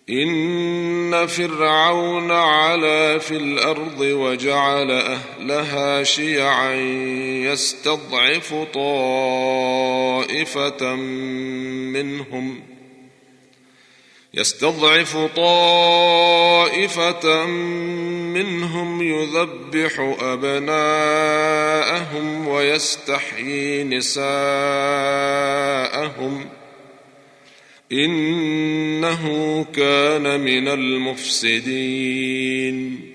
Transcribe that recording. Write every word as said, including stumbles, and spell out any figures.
إن فرعون علا في الأرض وجعل أهلها شيعا يستضعف طائفة منهم يستضعف طائفة منهم يذبح أبناءهم ويستحيي نساءهم إنه كان من المفسدين